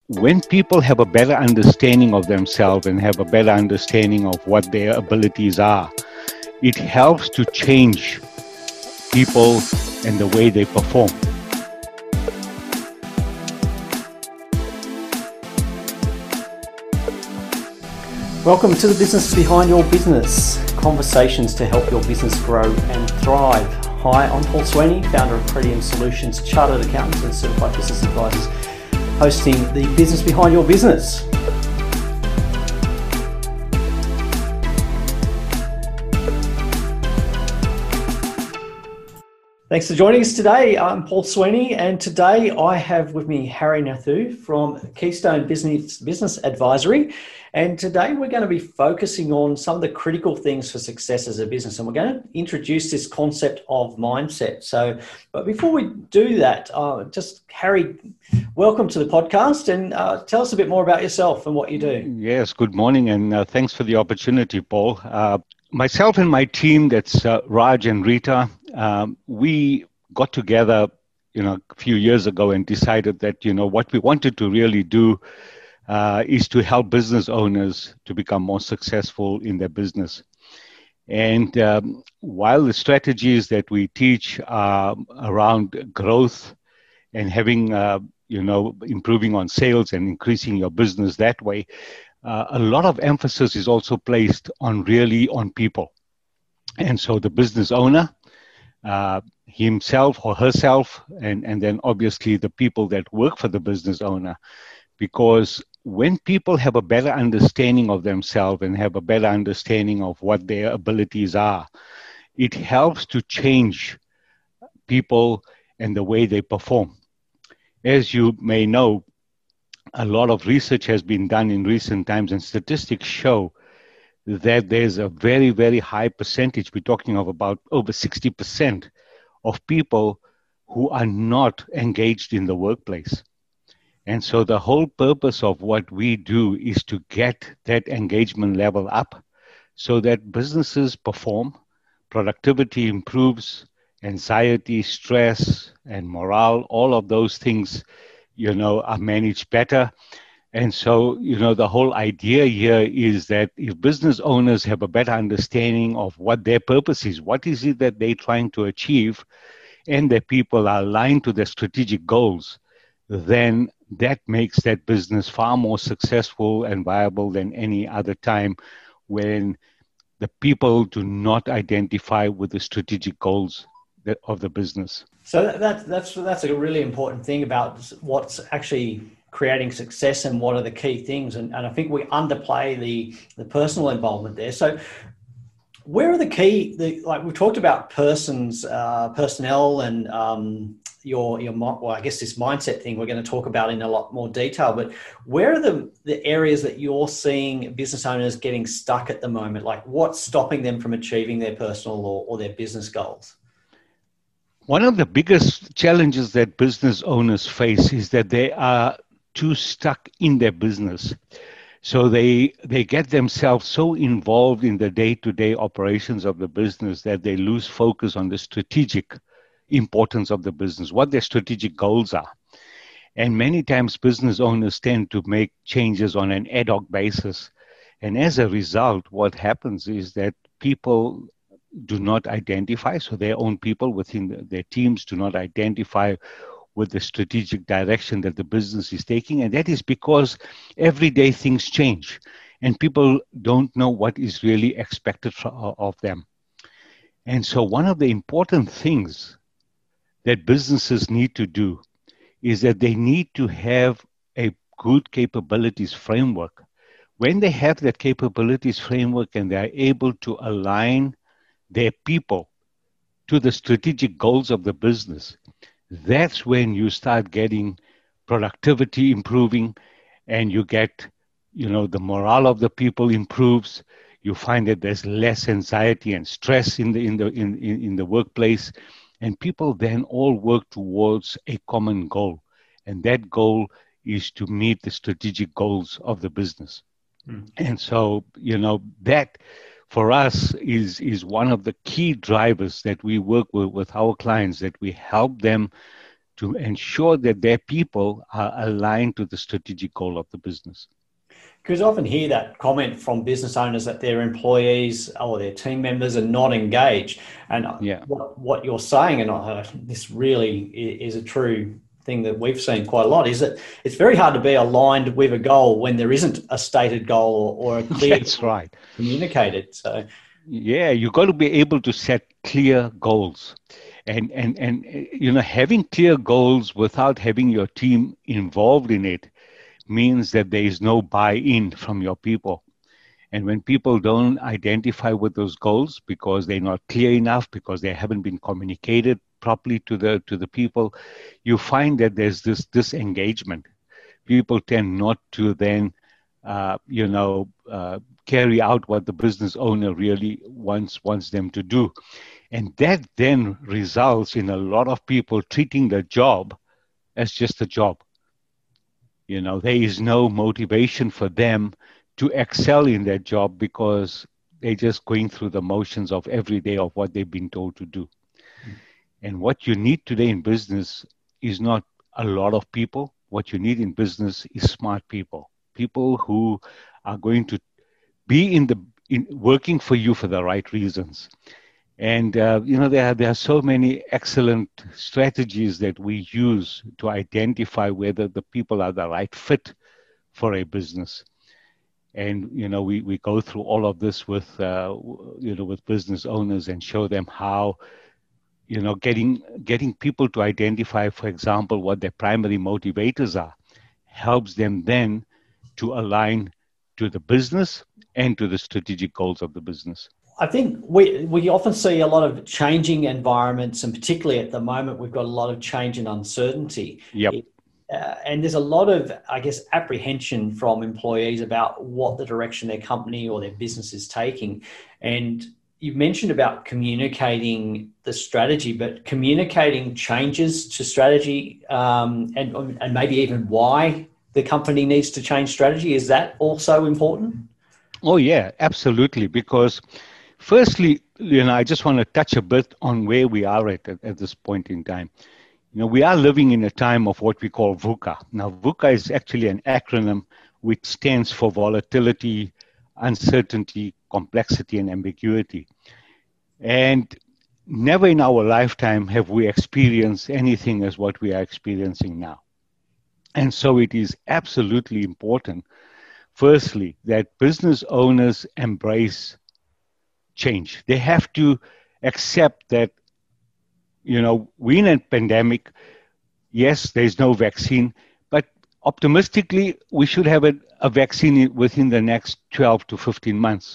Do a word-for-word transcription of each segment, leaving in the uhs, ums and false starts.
when people have a better understanding of themselves and have a better understanding of what their abilities are, it helps to change people and the way they perform. Welcome to the Business Behind Your Business, conversations to help your business grow and thrive. Hi, I'm Paul Sweeney, founder of Pretium Solutions, Chartered Accountants and Certified Business Advisors, hosting the Business Behind Your Business. Thanks for joining us today. I'm Paul Sweeney, and today I have with me Harry Nathu from Keystone Business Business Advisory. And today we're going to be focusing on some of the critical things for success as a business, and we're going to introduce this concept of mindset. So, but before we do that, uh, just Harry, welcome to the podcast, and uh, tell us a bit more about yourself and what you do. Yes, good morning, and uh, thanks for the opportunity, Paul. Uh, myself and my team, that's uh, Raj and Rita, um, we got together, you know, a few years ago and decided that, you know, what we wanted to really do Uh, is to help business owners to become more successful in their business. And um, while the strategies that we teach are around growth and having, uh, you know, improving on sales and increasing your business that way, uh, a lot of emphasis is also placed on really on people. And so the business owner, uh, himself or herself, and, and then obviously the people that work for the business owner, because when people have a better understanding of themselves and have a better understanding of what their abilities are, it helps to change people and the way they perform. As you may know, a lot of research has been done in recent times, and statistics show that there's a very, very high percentage, we're talking of about over sixty percent of people who are not engaged in the workplace. And so the whole purpose of what we do is to get that engagement level up so that businesses perform, productivity improves, anxiety, stress, and morale, all of those things, you know, are managed better. And so, you know, the whole idea here is that if business owners have a better understanding of what their purpose is, what is it that they're trying to achieve, and their people are aligned to their strategic goals, then that makes that business far more successful and viable than any other time when the people do not identify with the strategic goals of the business. So that, that's that's a really important thing about what's actually creating success and what are the key things. And, and I think we underplay the, the personal involvement there. So where are the key, the, like we talked about persons, uh, personnel and um, your, your, well, I guess this mindset thing we're going to talk about in a lot more detail, but where are the, the areas that you're seeing business owners getting stuck at the moment? Like what's stopping them from achieving their personal or, or their business goals? One of the biggest challenges that business owners face is that they are too stuck in their business. So they they get themselves so involved in the day-to-day operations of the business that they lose focus on the strategic importance of the business, what their strategic goals are. And many times business owners tend to make changes on an ad hoc basis. And as a result, what happens is that people do not identify, so their own people within the, their teams do not identify with the strategic direction that the business is taking. And that is because every day things change and people don't know what is really expected of them. And so one of the important things that businesses need to do is that they need to have a good capabilities framework. When they have that capabilities framework and they are able to align their people to the strategic goals of the business, that's when you start getting productivity improving and you get, you know, the morale of the people improves. You find that there's less anxiety and stress in the in the in, in, in the workplace, and people then all work towards a common goal. And that goal is to meet the strategic goals of the business. Mm. And so, you know, that for us is, is one of the key drivers that we work with, with our clients, that we help them to ensure that their people are aligned to the strategic goal of the business. Because I often hear that comment from business owners that their employees or their team members are not engaged. And yeah. what, what you're saying, and I, this really is a true thing that we've seen quite a lot, is that it's very hard to be aligned with a goal when there isn't a stated goal or a clear That's right. communicated. So yeah, you got to be able to set clear goals. And, and, and, you know, having clear goals without having your team involved in it means that there is no buy-in from your people. And when people don't identify with those goals because they're not clear enough, because they haven't been communicated properly to the to the people, you find that there's this disengagement. People tend not to then, uh, you know, uh, carry out what the business owner really wants wants them to do. And that then results in a lot of people treating the job as just a job. You know, there is no motivation for them to excel in their job because they're just going through the motions of every day of what they've been told to do. Mm. And what you need today in business is not a lot of people. What you need in business is smart people, people who are going to be in the in working for you for the right reasons. And, uh, you know, there are, there are so many excellent strategies that we use to identify whether the people are the right fit for a business. And, you know, we, we go through all of this with, uh, you know, with business owners and show them how, you know, getting, getting people to identify, for example, what their primary motivators are, helps them then to align to the business and to the strategic goals of the business. I think we we often see a lot of changing environments, and particularly at the moment, we've got a lot of change and uncertainty. Yep. Uh, and there's a lot of, I guess, apprehension from employees about what the direction their company or their business is taking. And you've mentioned about communicating the strategy, but communicating changes to strategy um, and, and maybe even why the company needs to change strategy. Is that also important? Oh, yeah, absolutely. Because firstly, you know, I just want to touch a bit on where we are at, at at this point in time. You know, we are living in a time of what we call VUCA. Now, VUCA is actually an acronym which stands for volatility, uncertainty, complexity, and ambiguity. And never in our lifetime have we experienced anything as what we are experiencing now. And so it is absolutely important, firstly, that business owners embrace change. They have to accept that, you know, we're in a pandemic. Yes, there's no vaccine, but optimistically, we should have a, a vaccine within the next twelve to fifteen months.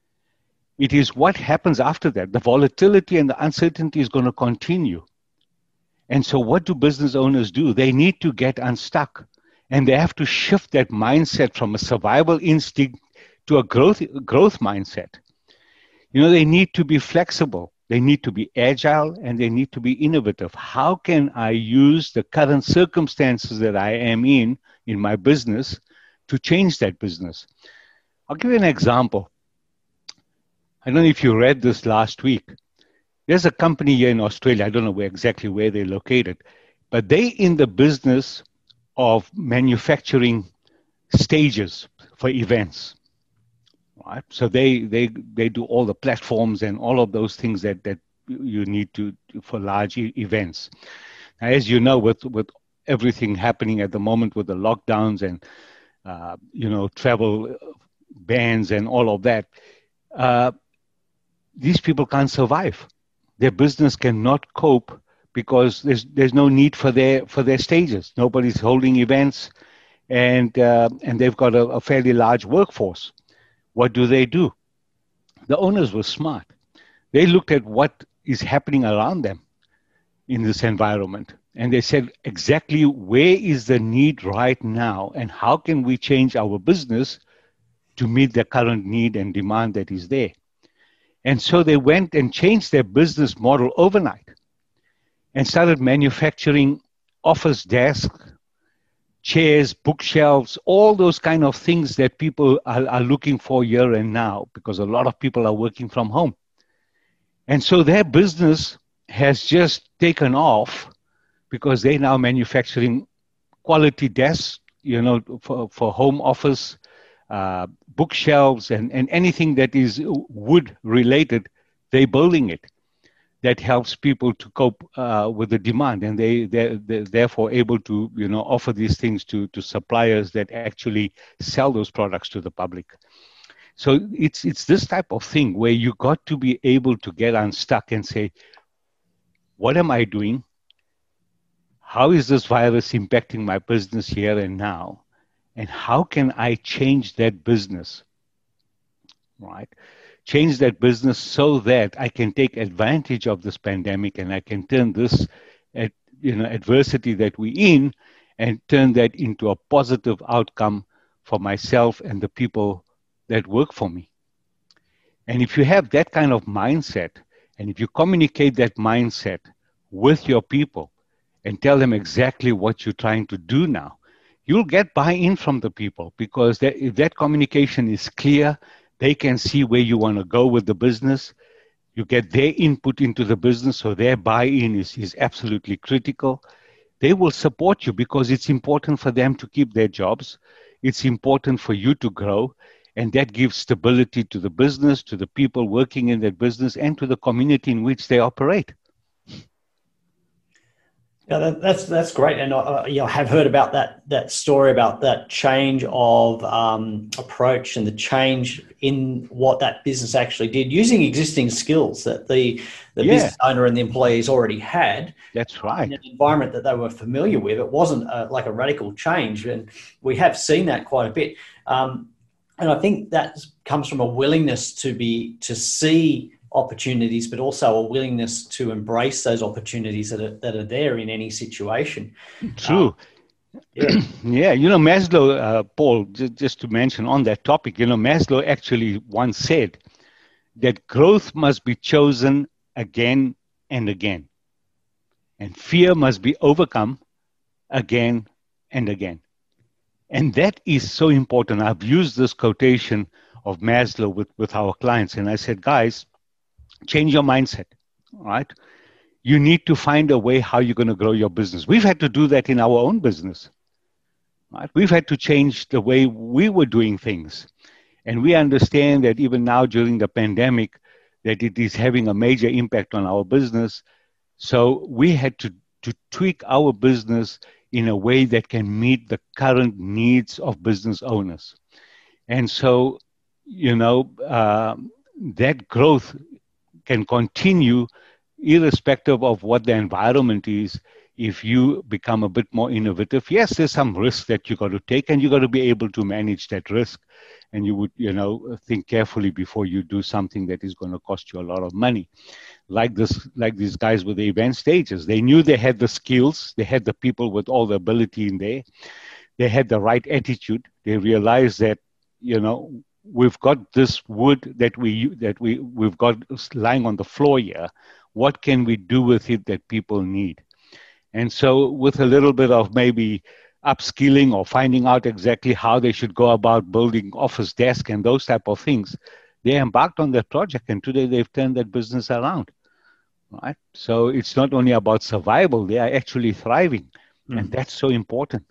It is what happens after that. The volatility and the uncertainty is going to continue. And so what do business owners do? They need to get unstuck, and they have to shift that mindset from a survival instinct to a growth, growth mindset. You know, they need to be flexible. They need to be agile, and they need to be innovative. How can I use the current circumstances that I am in, in my business, to change that business? I'll give you an example. I don't know if you read this last week. There's a company here in Australia, I don't know where exactly where they're located, but they in the business of manufacturing stages for events. Right? So they, they they do all the platforms and all of those things that, that you need to for large e- events. Now, as you know, with, with everything happening at the moment with the lockdowns and uh, you know travel bans and all of that, uh, these people can't survive. Their business cannot cope because there's there's no need for their for their stages. Nobody's holding events, and uh, and they've got a, a fairly large workforce. What do they do? The owners were smart. They looked at what is happening around them in this environment, and they said exactly where is the need right now, and how can we change our business to meet the current need and demand that is there. And so they went and changed their business model overnight and started manufacturing office desks, chairs, bookshelves, all those kind of things that people are, are looking for here and now, because a lot of people are working from home. And so their business has just taken off because they're now manufacturing quality desks, you know, for, for home office, uh, bookshelves, and, and anything that is wood related, they're building it. That helps people to cope uh, with the demand, and they they're, they're therefore able to, you know, offer these things to to suppliers that actually sell those products to the public. So it's it's this type of thing where you got to be able to get unstuck and say, what am I doing? How is this virus impacting my business here and now? And how can I change that business, right? Change that business so that I can take advantage of this pandemic and I can turn this, at, you know, adversity that we're in and turn that into a positive outcome for myself and the people that work for me. And if you have that kind of mindset, and if you communicate that mindset with your people and tell them exactly what you're trying to do now, you'll get buy-in from the people, because that, if that communication is clear, they can see where you want to go with the business. You get their input into the business, so their buy-in is, is absolutely critical. They will support you because it's important for them to keep their jobs. It's important for you to grow, and that gives stability to the business, to the people working in that business, and to the community in which they operate. Yeah, that, that's that's great, and I, you know, I have heard about that that story about that change of um, approach and the change in what that business actually did, using existing skills that the the yeah. business owner and the employees already had. That's right. In an environment that they were familiar with. It wasn't a, like a radical change, and we have seen that quite a bit. Um, and I think that comes from a willingness to be to see opportunities, but also a willingness to embrace those opportunities that are, that are there in any situation. True. Um, yeah. yeah, you know, Maslow, uh, Paul, just, just to mention on that topic, you know, Maslow actually once said that growth must be chosen again and again, and fear must be overcome again and again. And that is so important. I've used this quotation of Maslow with, with our clients, and I said, guys, change your mindset, right? You need to find a way how you're going to grow your business. We've had to do that in our own business, right? We've had to change the way we were doing things. And we understand that even now during the pandemic, that it is having a major impact on our business. So we had to, to tweak our business in a way that can meet the current needs of business owners. And so, you know, uh, that growth can continue irrespective of what the environment is. If you become a bit more innovative, yes, there's some risk that you got to take, and you got to be able to manage that risk. And you would, you know, think carefully before you do something that is going to cost you a lot of money. Like this, like these guys with the event stages, they knew they had the skills, they had the people with all the ability in there, they had the right attitude. They realized that, you know, we've got this wood that we that we we've got lying on the floor here. What can we do with it that people need? And so, with a little bit of maybe upskilling or finding out exactly how they should go about building office desk and those type of things, they embarked on that project, and today they've turned that business around. Right? So it's not only about survival; they are actually thriving, mm. and that's so important.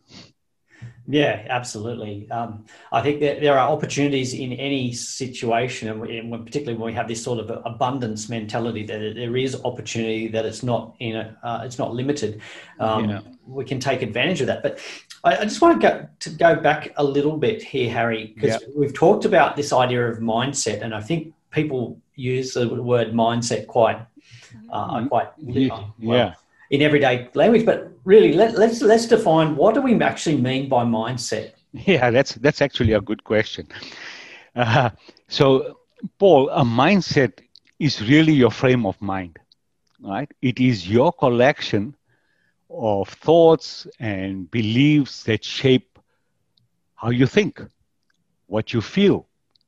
Yeah, absolutely. Um, I think that there are opportunities in any situation, and, we, and when, particularly when we have this sort of abundance mentality, that there is opportunity, that it's not in a, uh, it's not limited. Um, yeah. We can take advantage of that. But I, I just want to go to go back a little bit here, Harry, because yeah. we've talked about this idea of mindset, and I think people use the word mindset quite, uh, quite yeah. well. Yeah. in everyday language, but really let, let's let's define, what do we actually mean by mindset? Yeah, that's that's actually a good question. Uh, so, Paul, a mindset is really your frame of mind, right? It is your collection of thoughts and beliefs that shape how you think, what you feel,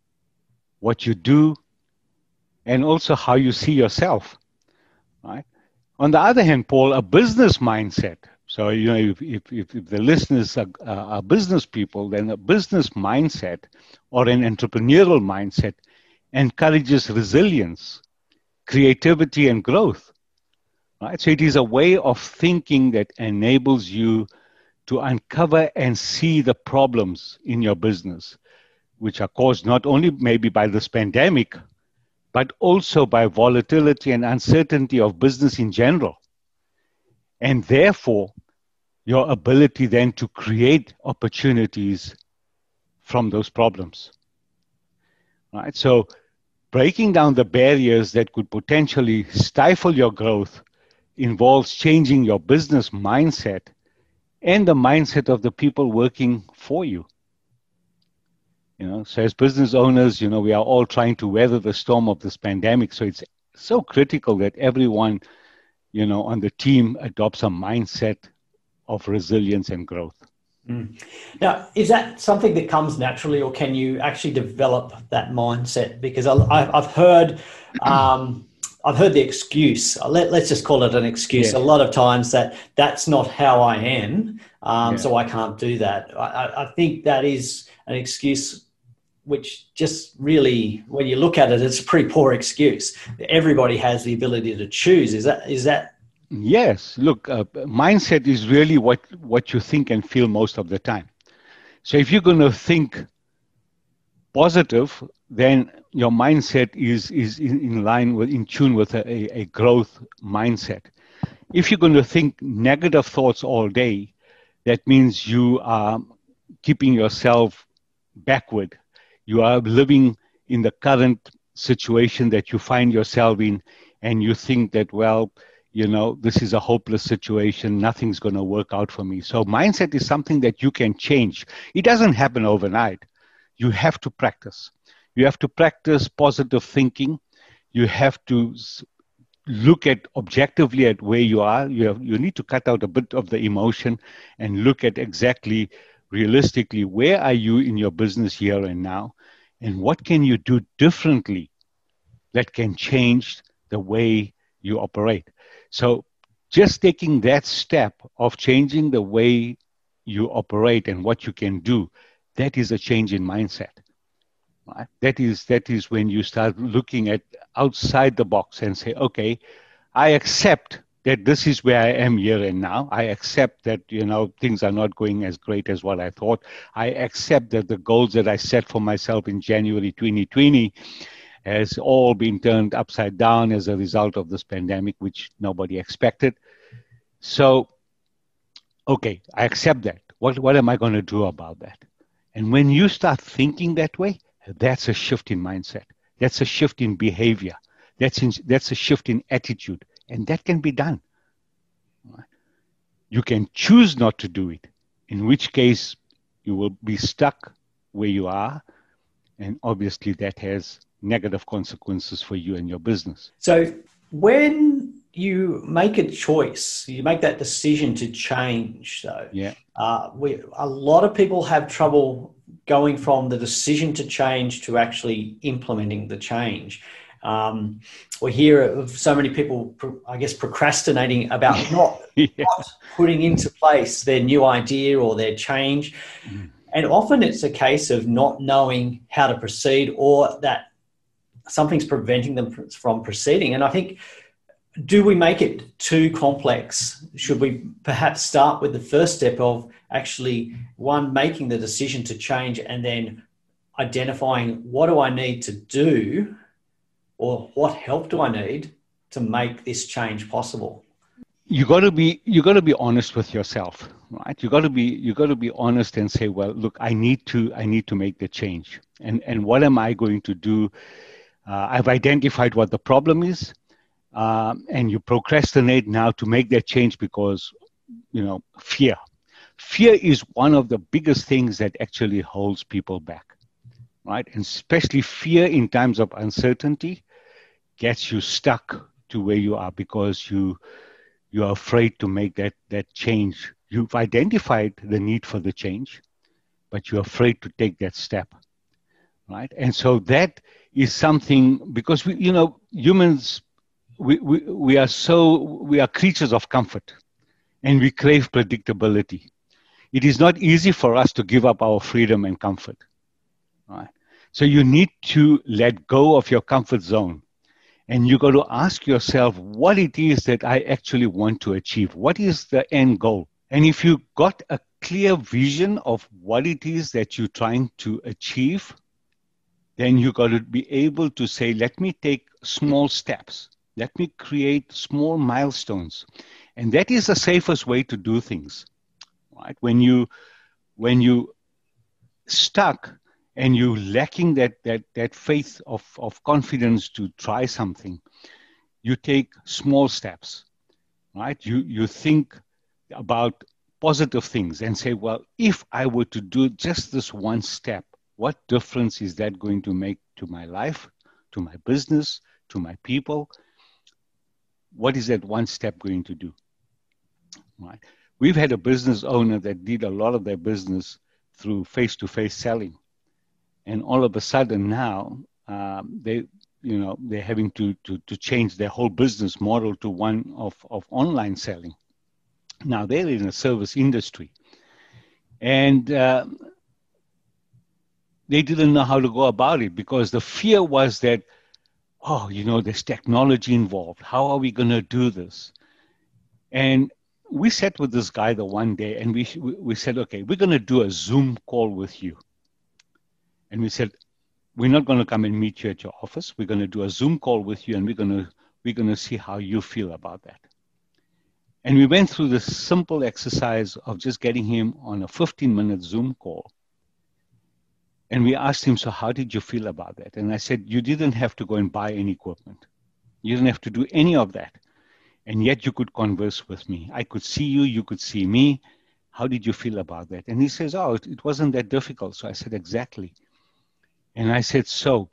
what you do, and also how you see yourself, right? On the other hand, Paul, a business mindset. So, you know, if, if, if the listeners are, are business people, then a business mindset or an entrepreneurial mindset encourages resilience, creativity, and growth, right? So it is a way of thinking that enables you to uncover and see the problems in your business, which are caused not only maybe by this pandemic, but also by volatility and uncertainty of business in general. And therefore, your ability then to create opportunities from those problems, right? So breaking down the barriers that could potentially stifle your growth involves changing your business mindset and the mindset of the people working for you. You know, so as business owners, you know, we are all trying to weather the storm of this pandemic. So it's so critical that everyone, you know, on the team adopts a mindset of resilience and growth. Mm. Now, is that something that comes naturally, or can you actually develop that mindset? Because I, I've heard, um, I've heard the excuse. Let, let's just call it an excuse. Yeah. A lot of times that that's not how I am, um, Yeah. so I can't do that. I, I think that is an excuse, which just really, when you look at it, it's a pretty poor excuse. Everybody has the ability to choose. Is that is that? Yes. Look, uh, mindset is really what, what you think and feel most of the time. So if you're going to think positive, then your mindset is, is in, in line with, in tune with a, a growth mindset. If you're going to think negative thoughts all day, that means you are keeping yourself backward. You are living in the current situation that you find yourself in, and you think that, well, you know, this is a hopeless situation. Nothing's going to work out for me. So mindset is something that you can change. It doesn't happen overnight. You have to practice. You have to practice positive thinking. You have to look at objectively at where you are. You have, you need to cut out a bit of the emotion and look at exactly realistically, where are you in your business here and now? And what can you do differently that can change the way you operate? So just taking that step of changing the way you operate and what you can do, that is a change in mindset. Right? That is, that is when you start looking at outside the box and say, okay, I accept that this is where I am here and now. I accept that, you know, things are not going as great as what I thought. I accept that the goals that I set for myself in January twenty twenty has all been turned upside down as a result of this pandemic, which nobody expected. So, okay, I accept that. What, what am I going to do about that? And when you start thinking that way, that's a shift in mindset. That's a shift in behavior. That's, in, that's a shift in attitude. And that can be done. You can choose not to do it, in which case you will be stuck where you are. And obviously that has negative consequences for you and your business. So when you make a choice, you make that decision to change, though, yeah. uh, we, a lot of people have trouble going from the decision to change to actually implementing the change. Um, we hear of so many people, I guess, procrastinating about not, yeah. not putting into place their new idea or their change. Mm. And often it's a case of not knowing how to proceed, or that something's preventing them from proceeding. And I think, do we make it too complex? Should we perhaps start with the first step of actually, one, making the decision to change, and then identifying what do I need to do, or what help do I need to make this change possible? You got to be you got to be honest with yourself, right? You got to be you got to be honest and say, well, look, I need to I need to make the change, and and what am I going to do? Uh, I've identified what the problem is, um, and you procrastinate now to make that change because, you know, fear. Fear is one of the biggest things that actually holds people back, right? And especially fear in times of uncertainty gets you stuck to where you are because you you are afraid to make that that change. You've identified the need for the change, but you're afraid to take that step, right? And so that is something, because we, you know, humans, we, we, we are so, we are creatures of comfort, and we crave predictability. It is not easy for us to give up our freedom and comfort, right? So you need to let go of your comfort zone And you got to ask yourself what it is that I actually want to achieve. What is the end goal? And if you got a clear vision of what it is that you're trying to achieve, then you got to be able to say, let me take small steps. Let me create small milestones. And that is the safest way to do things, right? When you, when you stuck and you lacking that, that, that faith of, of confidence to try something, you take small steps, right? You, you think about positive things and say, well, if I were to do just this one step, what difference is that going to make to my life, to my business, to my people? What is that one step going to do? Right. We've had a business owner that did a lot of their business through face-to-face selling. And all of a sudden now, um, they, you know, they're having to, to, to change their whole business model to one of, of online selling. Now they're in a service industry. And uh, they didn't know how to go about it because the fear was that, oh, you know, there's technology involved. How are we going to do this? And we sat with this guy the one day and we, we said, okay, we're going to do a Zoom call with you. And we said, we're not going to come and meet you at your office. We're going to do a Zoom call with you and we're going to, we're going to see how you feel about that. And we went through this simple exercise of just getting him on a fifteen minute Zoom call. And we asked him, so how did you feel about that? And I said, you didn't have to go and buy any equipment. You didn't have to do any of that. And yet you could converse with me. I could see you, you could see me. How did you feel about that? And he says, oh, it, it wasn't that difficult. So I said, exactly. And I said, so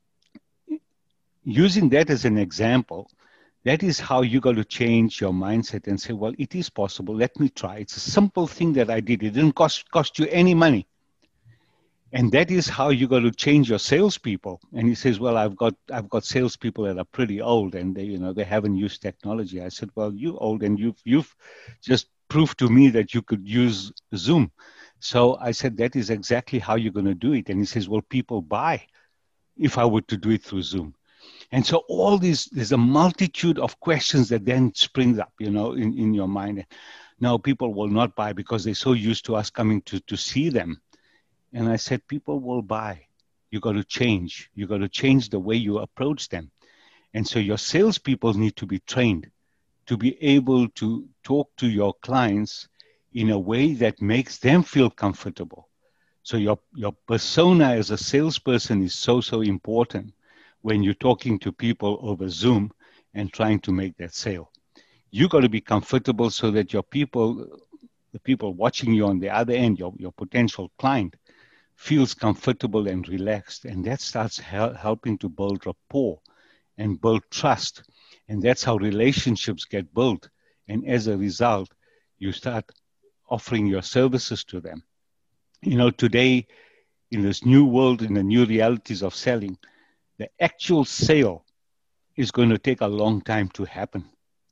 using that as an example, that is how you got to change your mindset and say, well, it is possible. Let me try. It's a simple thing that I did. It didn't cost, cost you any money. And that is how you got to change your salespeople. And he says, well, I've got I've got salespeople that are pretty old and they, you know, they haven't used technology. I said, well, you're old and you've you've just proved to me that you could use Zoom. So I said, that is exactly how you're going to do it. And he says, well, people buy if I were to do it through Zoom. And so all these, there's a multitude of questions that then springs up, you know, in, in your mind. Now people will not buy because they're so used to us coming to, to see them. And I said, people will buy. You got to change. You got to change the way you approach them. And so your salespeople need to be trained to be able to talk to your clients in a way that makes them feel comfortable. So your, your persona as a salesperson is so, so important when you're talking to people over Zoom and trying to make that sale. You got to be comfortable so that your people, the people watching you on the other end, your, your potential client, feels comfortable and relaxed. And that starts hel- helping to build rapport and build trust. And that's how relationships get built. And as a result, you start offering your services to them. You know, today, in this new world, in the new realities of selling, the actual sale is going to take a long time to happen.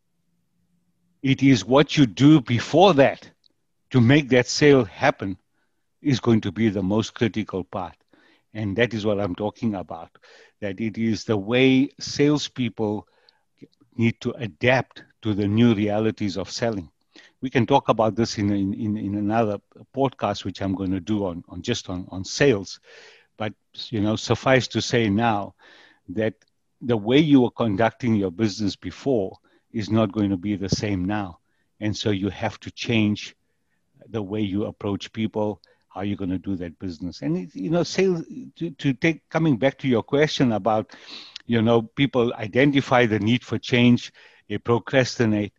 It is what you do before that to make that sale happen is going to be the most critical part. And that is what I'm talking about, that it is the way salespeople need to adapt to the new realities of selling. We can talk about this in, in, in another podcast, which I'm going to do on, on just on, on sales. But, you know, suffice to say now that the way you were conducting your business before is not going to be the same now. And so you have to change the way you approach people, how you're going to do that business. And, it, you know, sales, to, to take, coming back to your question about, you know, people identify the need for change, they procrastinate.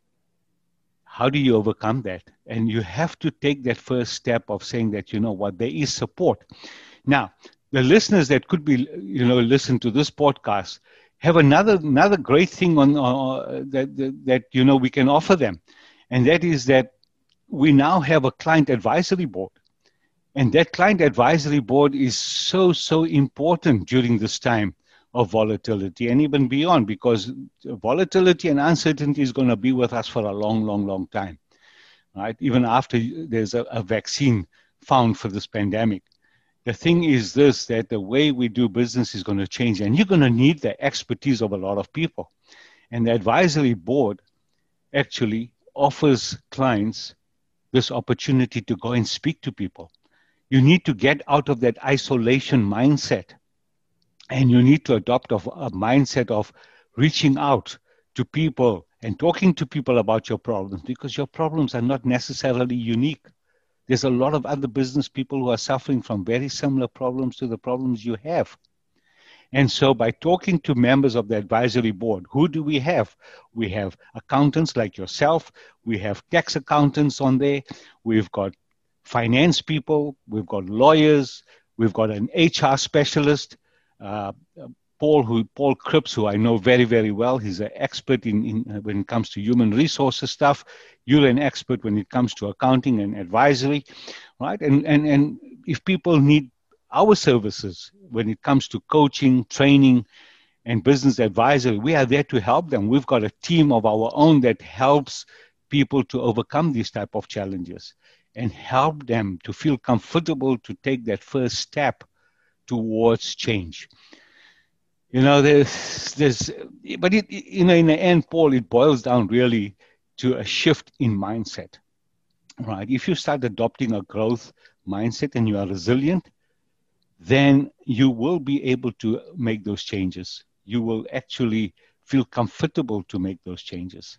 How do you overcome that? And you have to take that first step of saying that, you know what, there is support. Now, the listeners that could be, you know, listen to this podcast have another another great thing on uh, that, that, that, you know, we can offer them. And that is that we now have a client advisory board. And that client advisory board is so, so important during this time of volatility and even beyond, because volatility and uncertainty is going to be with us for a long, long, long time, right? Even after there's a, a vaccine found for this pandemic. the thing is this, that the way we do business is going to change, and you're going to need the expertise of a lot of people. And the advisory board actually offers clients this opportunity to go and speak to people. You need to get out of that isolation mindset, and you need to adopt a, a mindset of reaching out to people and talking to people about your problems, because your problems are not necessarily unique. There's a lot of other business people who are suffering from very similar problems to the problems you have. And so by talking to members of the advisory board, who do we have? We have accountants like yourself. We have tax accountants on there. We've got finance people. We've got lawyers. We've got an H R specialist, uh, Paul, who Paul Cripps, who I know very, very well. He's an expert in, in when it comes to human resources stuff. You're an expert when it comes to accounting and advisory, right? And and and if people need our services when it comes to coaching, training, and business advisory, we are there to help them. We've got a team of our own that helps people to overcome these type of challenges and help them to feel comfortable to take that first step towards change. You know, there's, there's, but it, you know, in the end, Paul, it boils down really to a shift in mindset, right? If you start adopting a growth mindset and you are resilient, then you will be able to make those changes. You will actually feel comfortable to make those changes.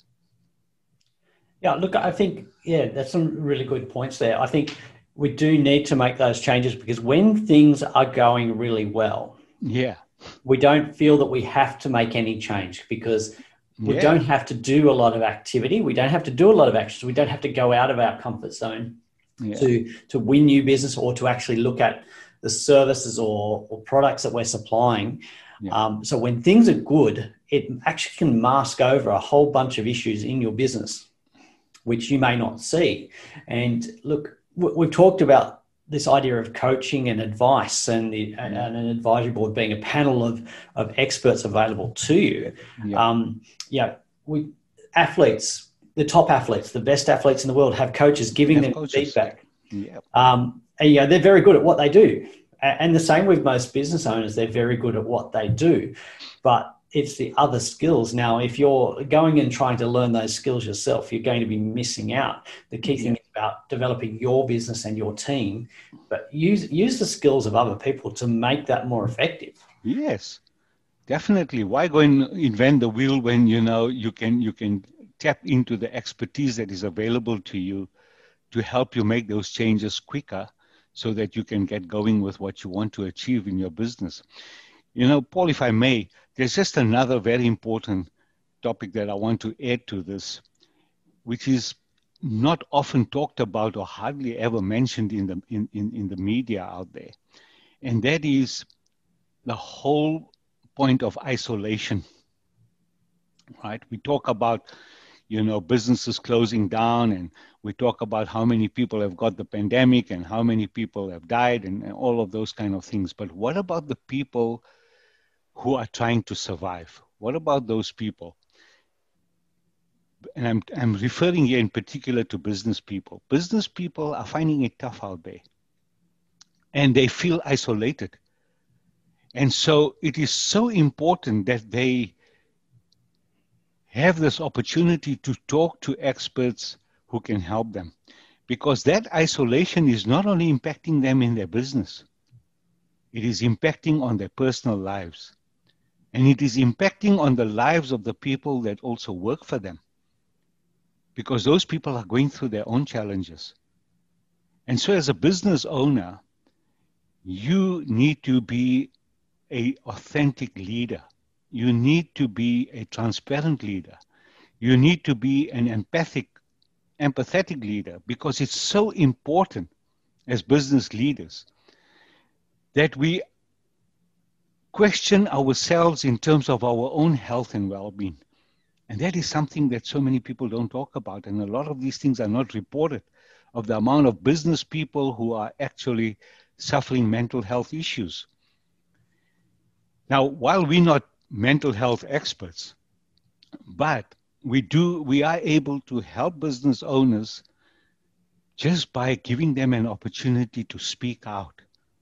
Yeah, look, I think, yeah, that's some really good points there. I think we do need to make those changes, because when things are going really well, yeah, we don't feel that we have to make any change, because we yeah. don't have to do a lot of activity. We don't have to do a lot of actions. We don't have to go out of our comfort zone yeah. to, to win new business or to actually look at the services or, or products that we're supplying. Yeah. Um, so when things are good, it actually can mask over a whole bunch of issues in your business, which you may not see. And look, we've talked about this idea of coaching and advice, and, the, and an advisory board being a panel of, of experts available to you. Yeah. Um, yeah, we athletes, the top athletes, the best athletes in the world have coaches giving have them coaches. feedback. Yeah. Um, and, you know, they're very good at what they do. And the same with most business owners, they're very good at what they do. But it's the other skills. Now, if you're going and trying to learn those skills yourself, you're going to be missing out. The key thing is about developing your business and your team, but use use the skills of other people to make that more effective. Yes, definitely. Why go and invent the wheel when you know you can you can tap into the expertise that is available to you to help you make those changes quicker, so that you can get going with what you want to achieve in your business. You know, Paul, if I may, there's just another very important topic that I want to add to this, which is not often talked about or hardly ever mentioned in the in, in, in the media out there. And that is the whole point of isolation, right? We talk about, you know, businesses closing down, and we talk about how many people have got the pandemic and how many people have died and, and all of those kind of things. But what about the people who are trying to survive? What about those people? And I'm, I'm referring here in particular to business people. Business people are finding it tough out there, and they feel isolated. And so it is so important that they have this opportunity to talk to experts who can help them, because that isolation is not only impacting them in their business, it is impacting on their personal lives. And it is impacting on the lives of the people that also work for them, because those people are going through their own challenges. And so as a business owner, you need to be an authentic leader. You need to be a transparent leader. You need to be an empathic, empathetic leader, because it's so important as business leaders that we question ourselves in terms of our own health and well-being. And that is something that so many people don't talk about. And a lot of these things are not reported, of the amount of business people who are actually suffering mental health issues. Now, while we're not mental health experts, but we do, we are able to help business owners just by giving them an opportunity to speak out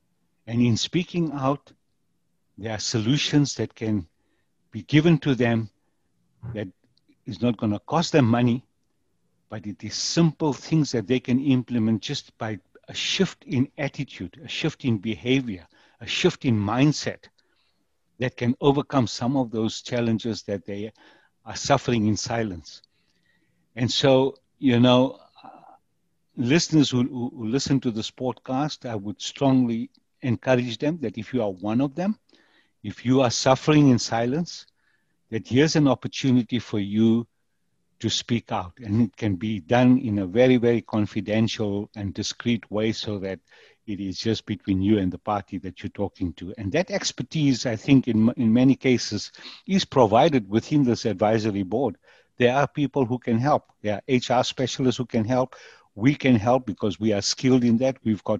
And in speaking out, there are solutions that can be given to them that is not going to cost them money, but it is simple things that they can implement just by a shift in attitude, a shift in behavior, a shift in mindset that can overcome some of those challenges that they are suffering in silence. And so, you know, listeners who, who, who listen to this podcast, I would strongly encourage them that if you are one of them, if you are suffering in silence, that here's an opportunity for you to speak out. And it can be done in a very, very confidential and discreet way so that it is just between you and the party that you're talking to. And that expertise, I think, in, in many cases, is provided within this advisory board. There are people who can help. There are H R specialists who can help. We can help because we are skilled in that. We've got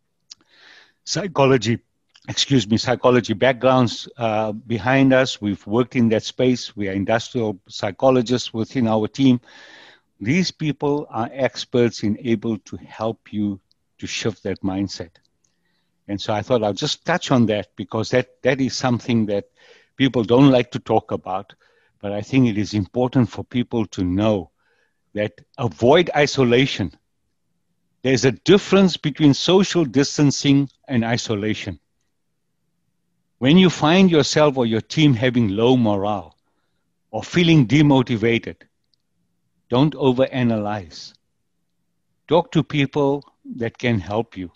psychology, excuse me, psychology backgrounds uh, behind us. We've worked in that space. We are industrial psychologists within our team. These people are experts in able to help you to shift that mindset. And so I thought I'll just touch on that because that, that is something that people don't like to talk about. But I think it is important for people to know that avoid isolation. There's a difference between social distancing and isolation. When you find yourself or your team having low morale or feeling demotivated, don't overanalyze. Talk to people that can help you.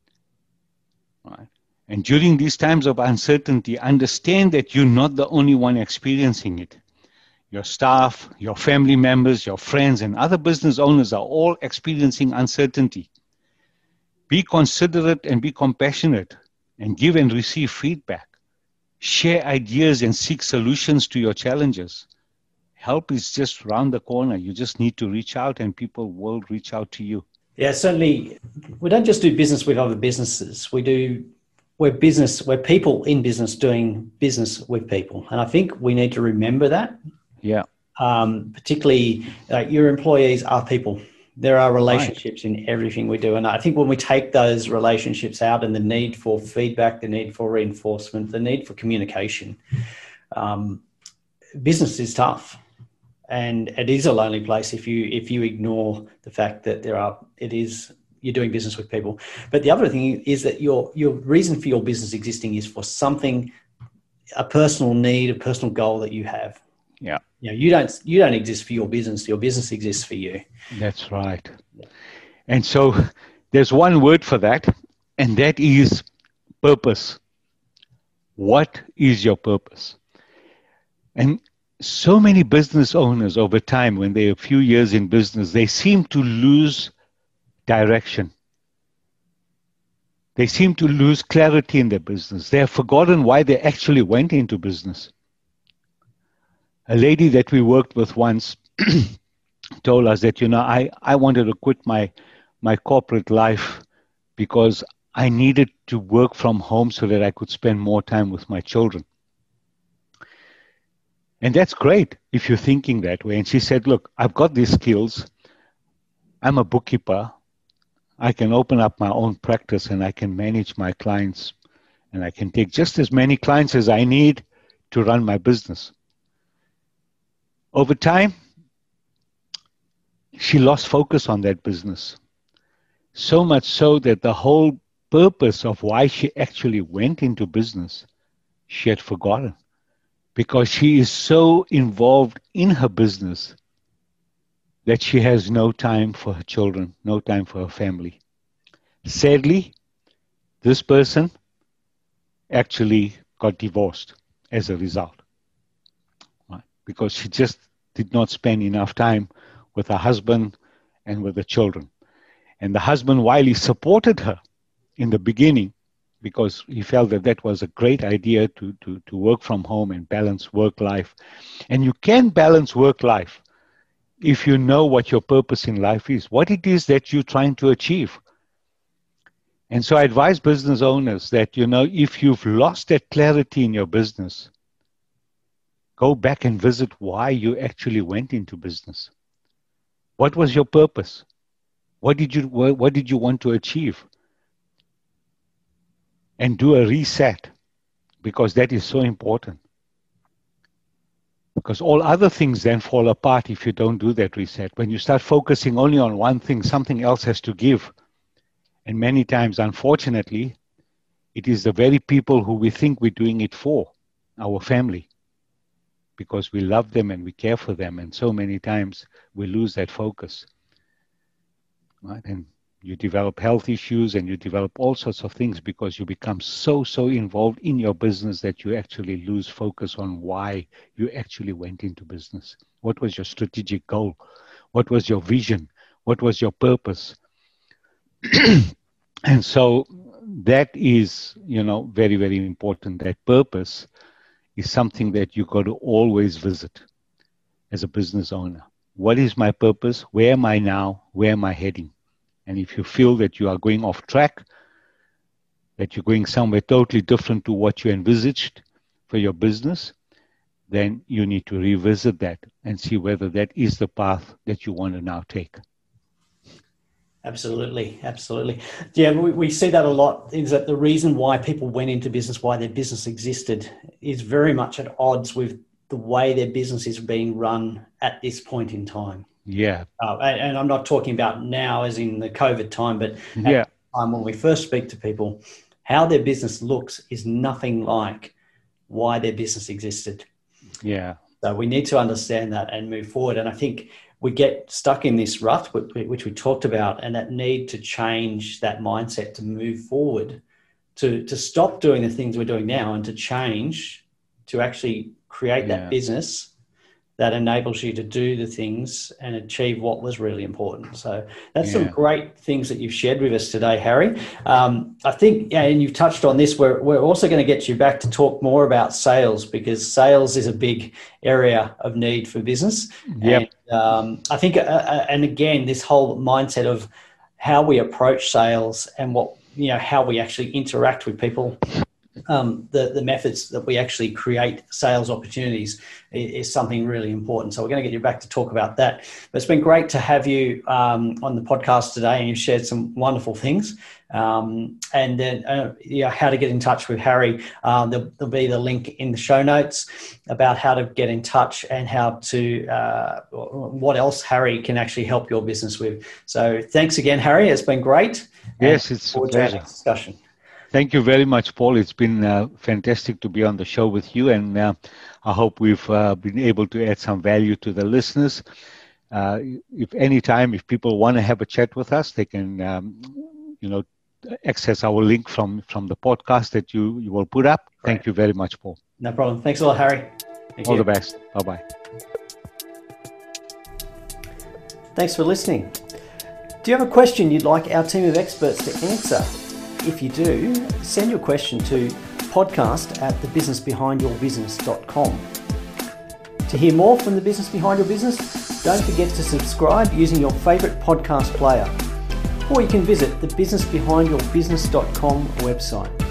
Right? And during these times of uncertainty, understand that you're not the only one experiencing it. Your staff, your family members, your friends, and other business owners are all experiencing uncertainty. Be considerate and be compassionate and give and receive feedback. Share ideas and seek solutions to your challenges. Help is just round the corner. You just need to reach out and people will reach out to you. Yeah, certainly. We don't just do business with other businesses. We do, we're business, we're people in business doing business with people. And I think we need to remember that. Yeah. Um, particularly uh, your employees are people. There are relationships right in everything we do. And I think when we take those relationships out and the need for feedback, the need for reinforcement, the need for communication, um, business is tough. And it is a lonely place if you if you ignore the fact that there are it is you're doing business with people. But the other thing is that your your reason for your business existing is for something, a personal need, a personal goal that you have. Yeah. You know, you don't you don't exist for your business. Your business exists for you. That's right. And so there's one word for that, and that is purpose. What is your purpose? And so many business owners over time, when they're a few years in business, they seem to lose direction. They seem to lose clarity in their business. They have forgotten why they actually went into business. A lady that we worked with once told us that, you know, I, I wanted to quit my, my corporate life because I needed to work from home so that I could spend more time with my children. And that's great if you're thinking that way. And she said, look, I've got these skills. I'm a bookkeeper. I can open up my own practice and I can manage my clients and I can take just as many clients as I need to run my business. Over time, she lost focus on that business. So much so that the whole purpose of why she actually went into business, she had forgotten. Because she is so involved in her business that she has no time for her children, no time for her family. Sadly, this person actually got divorced as a result. Right? Because she just did not spend enough time with her husband and with the children. And the husband, while he supported her in the beginning, because he felt that that was a great idea to, to, to work from home and balance work-life. And you can balance work-life if you know what your purpose in life is, what it is that you're trying to achieve. And so I advise business owners that, you know, if you've lost that clarity in your business, go back and visit why you actually went into business. What was your purpose? What did you, what did you want to achieve? and do a reset, because that is so important. Because all other things then fall apart if you don't do that reset. When you start focusing only on one thing, something else has to give. And many times, unfortunately, it is the very people who we think we're doing it for, our family, because we love them and we care for them. And so many times we lose that focus. Right? And you develop health issues and you develop all sorts of things because you become so, so involved in your business that you actually lose focus on why you actually went into business. What was your strategic goal? What was your vision? What was your purpose? And so that is, you know, very, very important. That purpose is something that you got to always visit as a business owner. What is my purpose? Where am I now? Where am I heading? And if you feel that you are going off track, that you're going somewhere totally different to what you envisaged for your business, then you need to revisit that and see whether that is the path that you want to now take. Absolutely, absolutely. Yeah, we, we see that a lot, is that the reason why people went into business, why their business existed, is very much at odds with the way their business is being run at this point in time. Yeah. Uh, and, and I'm not talking about now as in the COVID time, but at yeah. the time when we first speak to people, how their business looks is nothing like why their business existed. Yeah. So we need to understand that and move forward. And I think we get stuck in this rut, which we talked about, and that need to change that mindset to move forward, to, to stop doing the things we're doing now and to change, to actually create that yeah. business that enables you to do the things and achieve what was really important. So that's yeah. some great things that you've shared with us today, Harry. Um, I think, yeah, and you've touched on this, we're, we're also going to get you back to talk more about sales, because sales is a big area of need for business. Yep. And um, I think, uh, uh, and again, this whole mindset of how we approach sales and what, you know, how we actually interact with people, Um, the, the methods that we actually create sales opportunities is, is something really important. So we're going to get you back to talk about that. But it's been great to have you um, on the podcast today, and you've shared some wonderful things. Um, and then uh, yeah, how to get in touch with Harry. Um, there'll, there'll be the link in the show notes about how to get in touch and how to, uh, what else Harry can actually help your business with. So thanks again, Harry. It's been great. Yes, it's a pleasure. Discussion. Thank you very much, Paul. It's been uh, fantastic to be on the show with you, and uh, I hope we've uh, been able to add some value to the listeners. Uh, if any time, if people want to have a chat with us, they can, um, you know, access our link from, from the podcast that you, you will put up. Great. Thank you very much, Paul. No problem. Thanks a lot, Harry. Thank All you. the best. Bye-bye. Thanks for listening. Do you have a question you'd like our team of experts to answer? If you do, send your question to podcast at the business behind your business dot com. To hear more from The Business Behind Your Business, don't forget to subscribe using your favourite podcast player, or you can visit the business behind your business dot com website.